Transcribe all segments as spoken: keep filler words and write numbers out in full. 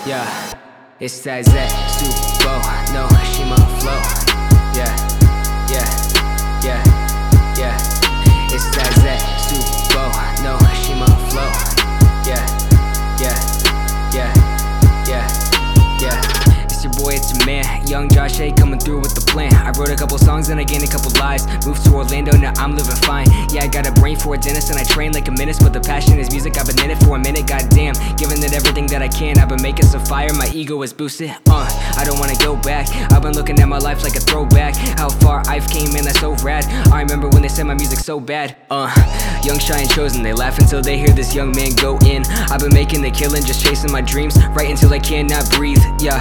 Yeah, it's that Z Subo, no Shima flow. Yeah, yeah, yeah, yeah. It's that Z Subo, no Shima flow. Yeah, yeah, yeah, yeah, yeah. It's your boy, it's your man, Young Josh A coming through with the plan. I wrote a couple songs and I gained a couple lives. Moved to Orlando, now I'm living fine. Yeah, I got a brain for a dentist and I train like a menace, but the passion is music. I've been in it for a minute, goddamn. Giving it everything that I can. I've been making some fire, my ego is boosted. Uh, I don't wanna go back. I've been looking at my life like a throwback. How far I've came, man, that's so rad. I remember when they said my music so bad. Uh, young, shy, and chosen. They laugh until they hear this young man go in. I've been making the killing, just chasing my dreams, right until I cannot breathe. Yeah.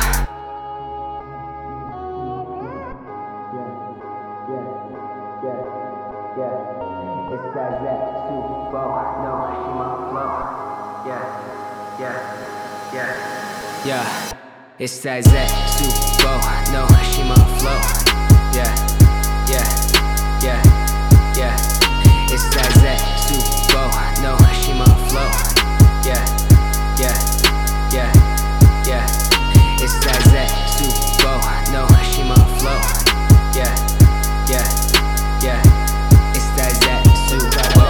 Yeah, it's that Z Subo, no Shima flow. Yeah, yeah, yeah, yeah. It's that Z Subo, no Shima flow. Yeah, yeah, yeah, yeah. It's that Z Subo, no Shima flow. Yeah, yeah, yeah, yeah. It's that Z Subo, no Shima flow. Yeah, yeah, yeah. It's that Z Subo.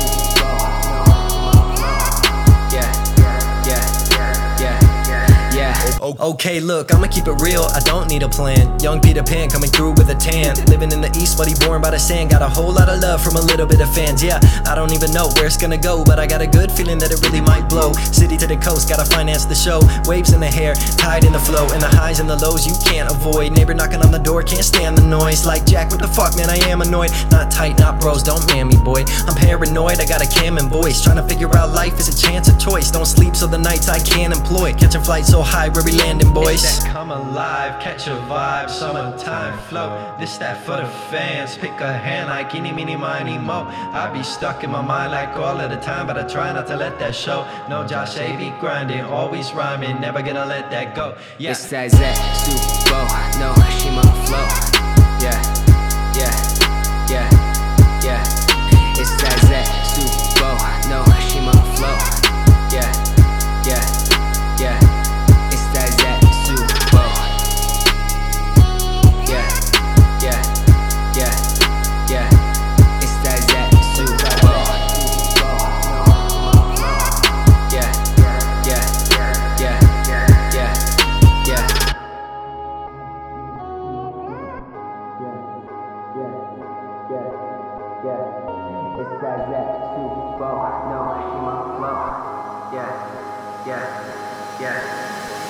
Yeah, yeah, yeah, yeah. Okay, look, I'ma keep it real, I don't need a plan. Young Peter Pan coming through with a tan. Living in the east, but he born by the sand. Got a whole lot of love from a little bit of fans. Yeah, I don't even know where it's gonna go, but I got a good feeling that it really might blow. City to the coast, gotta finance the show. Waves in the hair, tide in the flow. And the highs and the lows you can't avoid. Neighbor knocking on the door, can't stand the noise. Like Jack, what the fuck, man, I am annoyed. Not tight, not bros, don't man me, boy. I'm paranoid, I got a cam and voice. Trying to figure out life is a chance of choice. Don't sleep so the nights I can't employ. Catching flights so high, where we landing, boys. That come alive, catch a vibe, summertime flow. This that for the fans, pick a hand like any, meeny, miny, mo. I be stuck in my mind like all of the time, but I try not to let that show. No Josh A be grinding, always rhyming, never gonna let that go. Yeah. It's that Z Subo, no Shima flow. Yeah, yeah, yeah, yeah. It's that Z Subo, no Shima flow. Yeah, yeah, yeah. It's that Z Subo. Yeah, yeah, yeah, yeah. It's that Z Subo. Yeah, yeah, yeah, yeah, yeah, yeah. It's that Z Subo, no Shima flow. Yeah, yeah, yeah.